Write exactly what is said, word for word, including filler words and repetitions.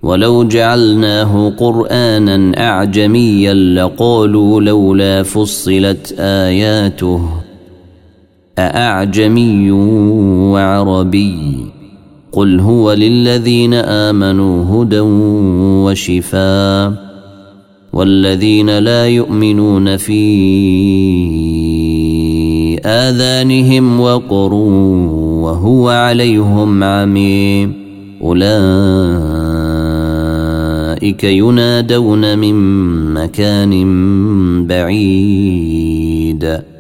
ولو جعلناه قرآنا أعجميا لقالوا لولا فصلت آياته أأعجمي وعربي قل هو للذين آمنوا هدى وشفاء والذين لا يؤمنون في آذانهم وقر وهو عليهم عمي أولئك ينادون من مكان بعيد